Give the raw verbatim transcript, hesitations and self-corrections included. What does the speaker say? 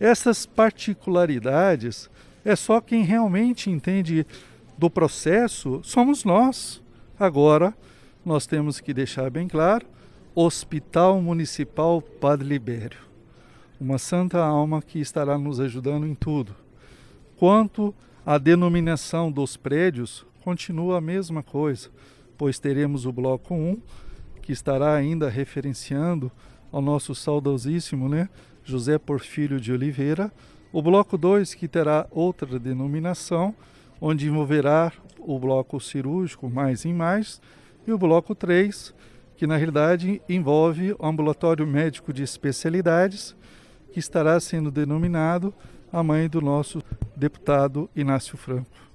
Essas particularidades é só quem realmente entende do processo, somos nós. Agora, nós temos que deixar bem claro, Hospital Municipal Padre Libério, uma santa alma que estará nos ajudando em tudo. Quanto à denominação dos prédios, continua a mesma coisa, pois teremos o bloco um, que estará ainda referenciando ao nosso saudosíssimo, né, José Porfírio de Oliveira, o bloco dois, que terá outra denominação, onde envolverá o bloco cirúrgico mais em mais, e o bloco três, que na realidade envolve o ambulatório médico de especialidades, que estará sendo denominado a mãe do nosso deputado Inácio Franco.